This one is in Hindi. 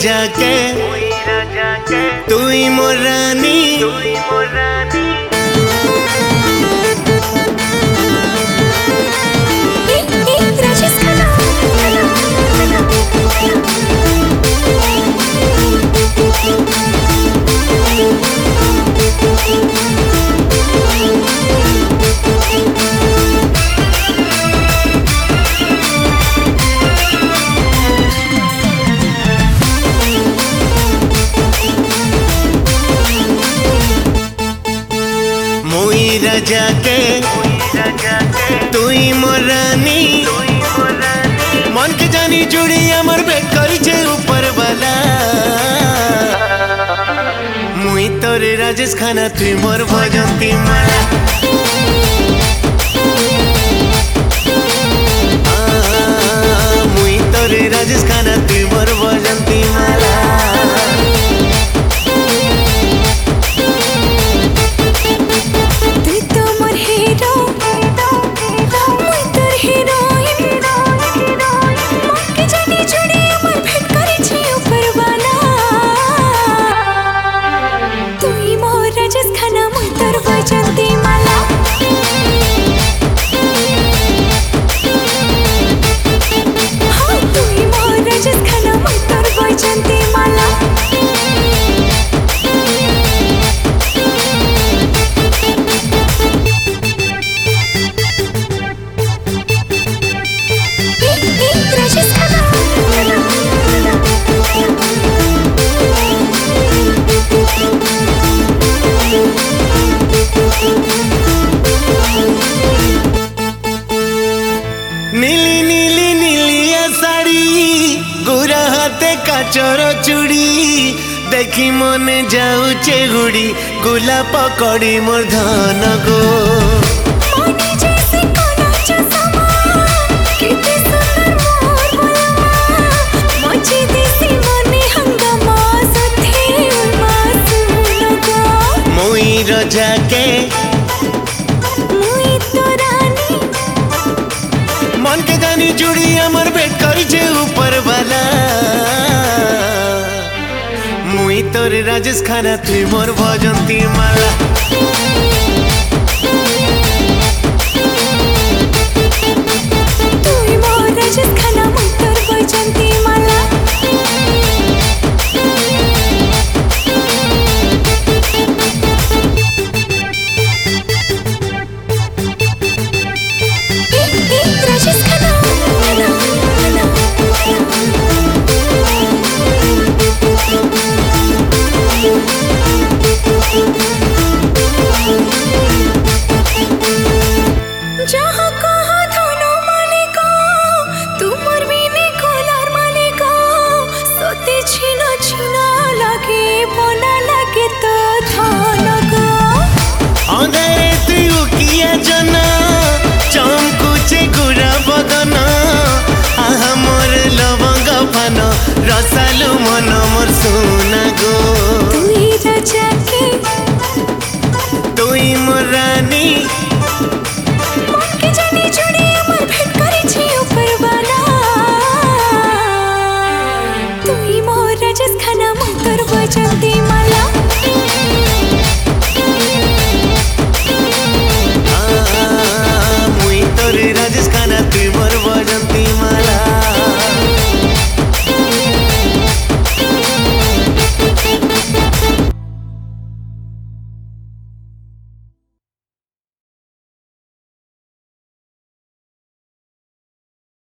राजा के तुई मोर रानी राजा के तुई मोर रानी मन के जानी जुड़ी अमर भेट करी ऊपर वाला मुई तोरे राजेश खाना तुई मोर भजंती माला मुई तोरे राजेश खाना तुई मोर भजंती माला नीली नीली नीलिया साड़ी गोरा हाथे काचर चूड़ी देखी मन जाऊचे गुड़ी गुला पकड़ी मोर धन गो मुई राजा के मन के जानी जुड़ी अमर भेट करी ऊपर वाला मुई तोरे राजेश खाना तुई मोर भजंती माला तुई मोर राजेश खाना मुई तोर भजंती माला जहाँ कहाँ धनो मालिका तुमर बिने कोलार मालिका सोते छिना छिना लगे बोला लगे तो धनगो अंगारे तुई उकिया जना चमकुचे गुरा बदन आहा मोर लवंग फान रसालु मन मोर